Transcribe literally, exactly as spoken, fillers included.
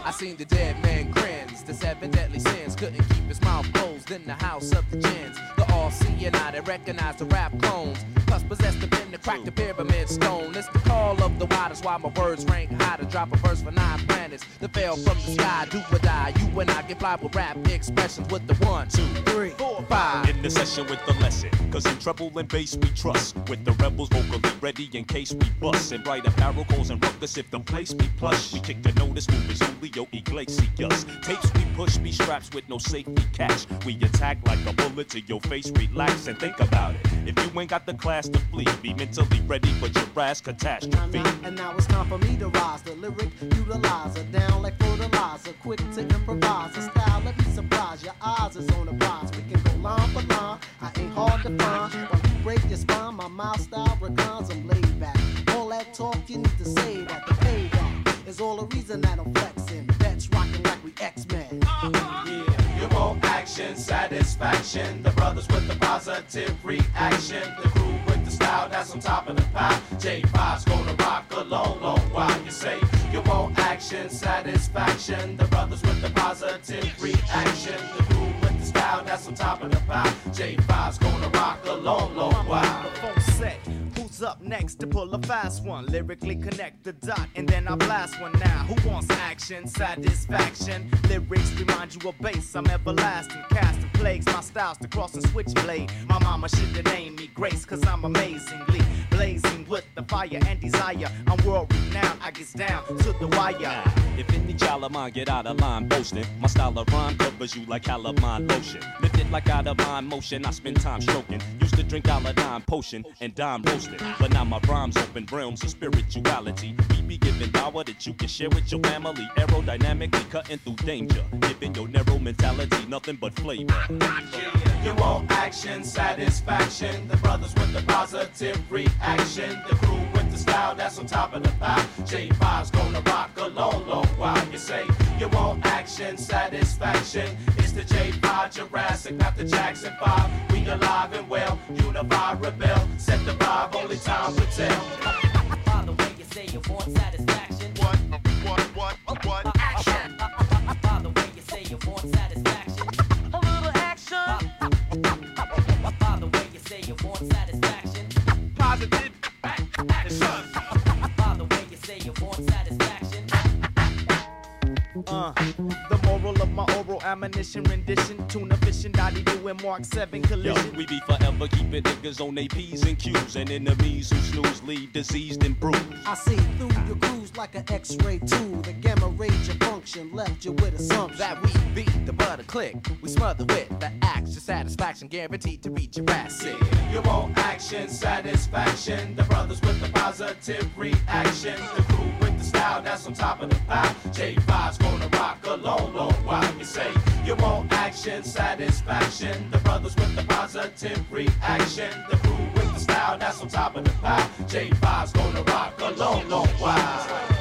I seen the dead man grins. The seven deadly sins couldn't keep his mouth closed in the house of the gins. The all-seeing eye that recognized the rap clones. Plus possessed the pen to crack the pyramid stone. It's the call of the wild, that's why my words rank high. To drop a verse for nine planets that fell from the sky. Do or die, you and I get fly with rap expressions with the one, two, three, four, five. In the session with the lesson, cause in treble and bass we trust. With the rebels vocally ready in case we bust. And bright apparel, calls and ruckus if the place be plush. We kick the notice, move is Julio Iglesias. Tapes we push, be straps with no safety catch. We attack like a bullet to your face, relax and think about it. If you ain't got the class to flee, be mentally ready for your ass catastrophe. And now it's time for me to rise, the lyric utilizer, down like fertilizer, quick to improvise. A style, let me surprise your eyes, is on the rise. We can go line for line, I ain't hard to find. When you break your spine, my mouth style reclines, I'm laid back. All that talk you need to say that the payback is all the reason that I'm flexing. That's rocking like we X-Men. Yeah. You want action, satisfaction. The brothers with the positive reaction. The crew with the style that's on top of the pile. J five's gonna rock a long, long while. You say you want action, satisfaction. The brothers with the positive reaction. The crew with the style that's on top of the pile. J five's gonna rock a long, long while. Who's up next to pull a fast one? Lyrically connect the dot and then I blast one now. Who wants action, satisfaction? Lyrics remind you of bass, I'm everlasting. Casting plagues, my style's the cross and switchblade. My mama should've named me Grace, cause I'm amazingly blazing with the fire and desire. I'm world renowned, I get down to the wire. If any child of mine get out of line boasting, my style of rhyme covers you like calamine lotion. Lifted like out of mind motion, I spend time stroking. Used to drink Aladine potion and dime roasting. But now my rhymes open realms of spirituality. We be giving power that you can share with your family. Aerodynamically cutting through danger. Giving your narrow mentality nothing but flavor. You want action, satisfaction. The brothers with the positive reaction. The crew with the style that's on top of the pile. J five's gonna rock a long, long while. You say you want action, satisfaction. It's the J five Jurassic, not the Jackson five. We alive and well, unify, rebel. Set the vibe, only time will tell. By the way you say you want satisfaction. What, what, what, what? Action. By the way you say you want satisfaction. A little action. By the way you say you want satisfaction. Positive action. By the way you say you want satisfaction. Uh, the moral of my oral ammunition rendition. Tuna fishing, Dottie doing Mark seven collision. Yo, we be forever keeping niggas on they P's and Q's. And enemies who snooze leave diseased and bruised. I see through your grooves like an X-ray tool. The gamma rays your function left you with assumption that we beat the butter click. We smother with the action, satisfaction guaranteed to reach your ass. Yeah. You want action, satisfaction. The brothers with the positive reaction. The crew with the style that's on top of the pile. J five's gonna rock a long, long while. You say you want action, satisfaction. The brothers with the positive reaction. The crew with the style that's on top of the pile. J five's gonna rock a long, long while.